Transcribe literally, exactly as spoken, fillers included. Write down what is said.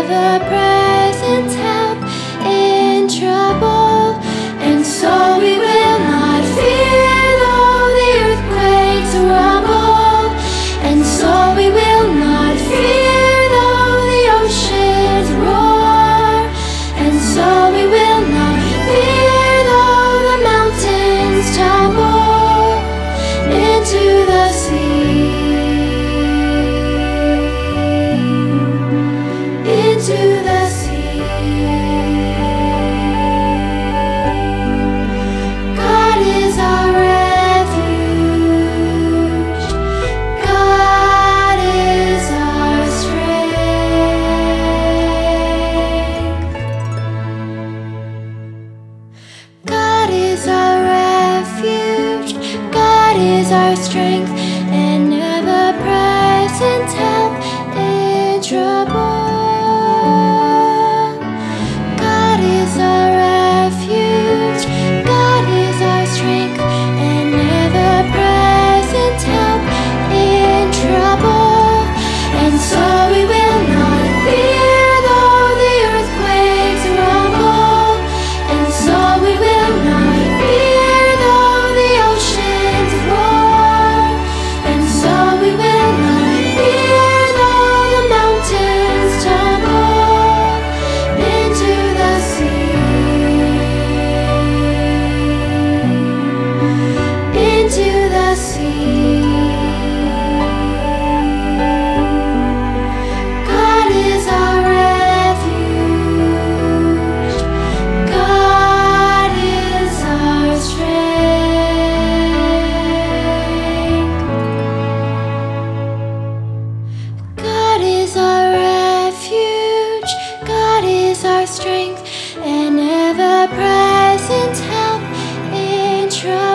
ever-present help in trouble. And so we will not fear though the earthquakes rumble. And so we will not fear though the oceans roar. And so we will not fear though the mountains tumble into the sea. Into the sea. God is our refuge. God is our strength. God is our refuge. God is our strength and ever-present help in trouble. God is our refuge, God is our strength, and ever-present help in trouble. And so we will not fear though the earthquakes rumble. And so we will not fear though the oceans roar. And so we will not fear though the mountains tumble into the sea. Into the sea. God is our refuge. God is our strength. God is our refuge. God is our strength and ever-present help in trouble.